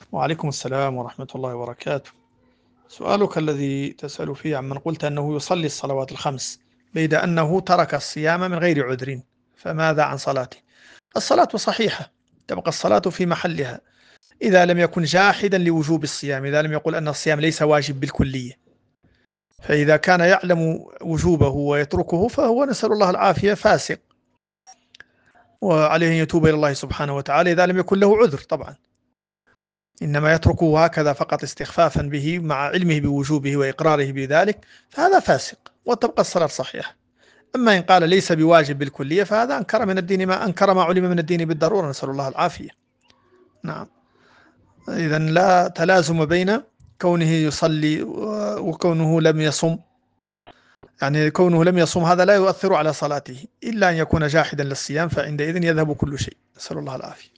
وعليكم السلام ورحمة الله وبركاته. سؤالك الذي تسأل فيه عمن قلت أنه يصلي الصلوات الخمس بيد أنه ترك الصيام من غير عذر، فماذا عن صلاته؟ الصلاة صحيحة، تبقى الصلاة في محلها إذا لم يكن جاحدا لوجوب الصيام، إذا لم يقل أن الصيام ليس واجب بالكلية. فإذا كان يعلم وجوبه ويتركه فهو نسأل الله العافية فاسق، وعليه أن يتوب إلى الله سبحانه وتعالى إذا لم يكن له عذر طبعا، إنما يتركه هكذا فقط استخفافا به مع علمه بوجوبه وإقراره بذلك، فهذا فاسق وتبقى الصلاة صحيحة. أما إن قال ليس بواجب بالكلية فهذا أنكر من الدين ما أنكر ما علم من الدين بالضرورة، نسأل الله العافية. نعم. إذا لا تلازم بين كونه يصلي وكونه لم يصم، يعني كونه لم يصم هذا لا يؤثر على صلاته إلا أن يكون جاحدا للصيام، فعندئذ يذهب كل شيء، نسأل الله العافية.